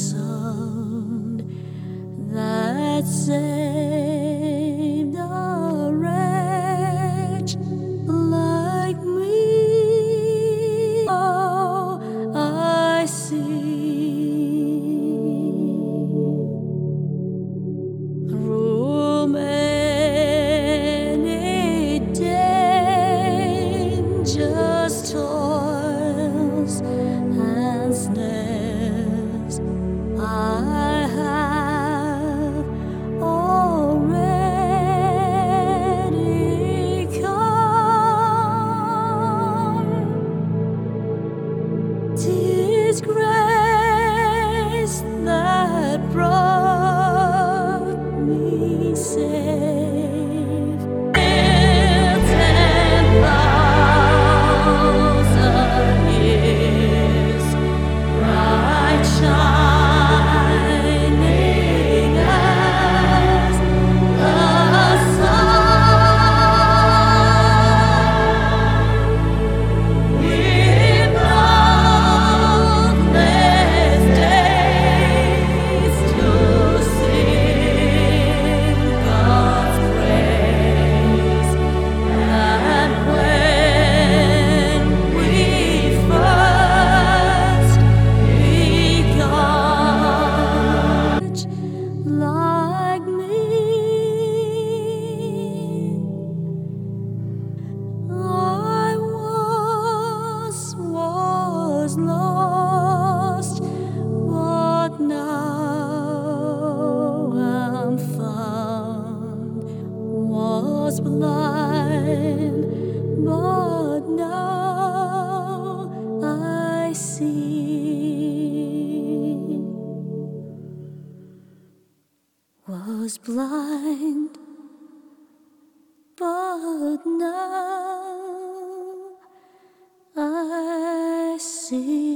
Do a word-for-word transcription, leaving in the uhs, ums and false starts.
sound that saved a wretch like me. Oh, I see through many dangerous toils and snares. I have already come. 'Tis grace that brought me safe. Ten thousand years, bright shining as the sun, with countless days to sing God's praise. And when we first begun, like me, I once was lost, but now I'm found. Was blind, but now I see. Was blind, but now I see.